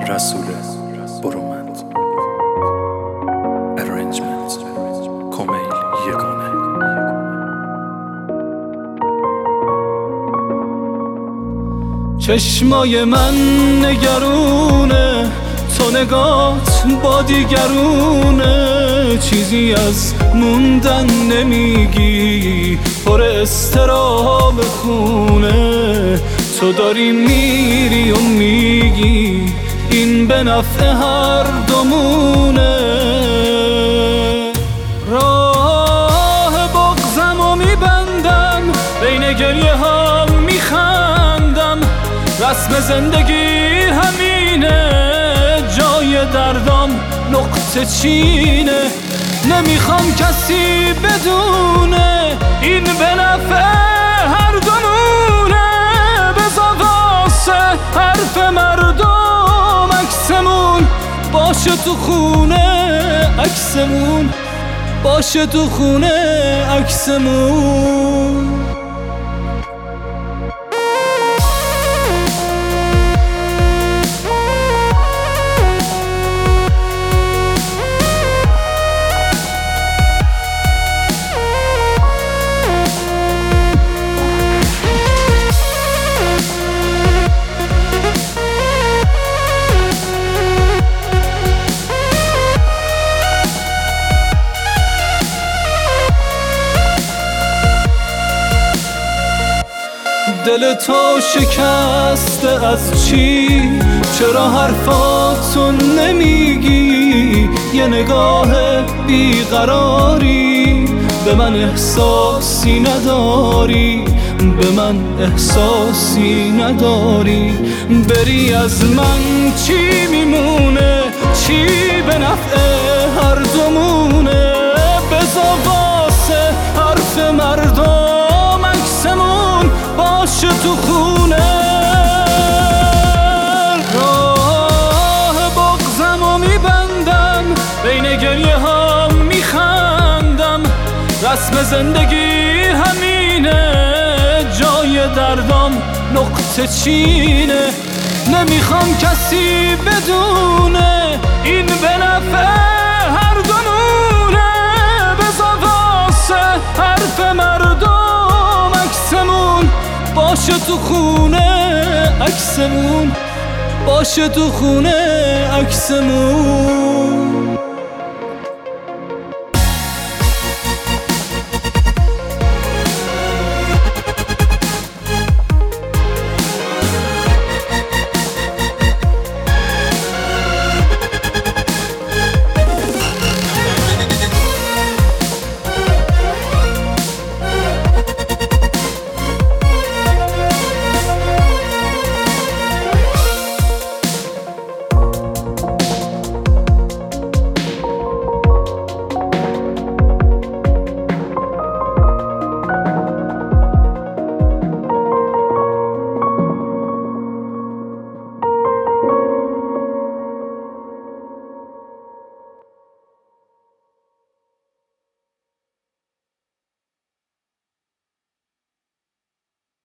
رسول برومند ارنجمنت کمیل یگانه. چشمای من نگرونه، تو نگات با دیگرونه، چیزی از موندن نمیگی، پر استراب خونه. تو داری میری و میگی این به نفع هر دومونه. راه بغضم و میبندم، بین گریه ها میخندم، رسم زندگی همینه، جای دردام نقطه چینه. نمیخوام کسی بدونه این به نفع هر دومونه. بذار واسه حرف مردم عکسمون باشه تو خونه، عکسمون باشه تو خونه، عکسمون. دل تو شکسته از چی؟ چرا حرفاتو نمیگی؟ یه نگاه بیقراری، به من احساسی نداری، به من احساسی نداری. بری از من چی میمونه؟ چی به نفع هر دومونه؟ بذار واسه حرف مردم عکسمون باشه تو خونه. راه بغضم و میبندم، بین گریه ها میخندم، رسم زندگی همینه، جای دردام نقطه چینه. نمیخوام کسی بدونه این به نفع هر دومونه. بذار واسه حرف مردم عکسمون باشه تو خونه، عکسمون باشه تو خونه، عکسمون.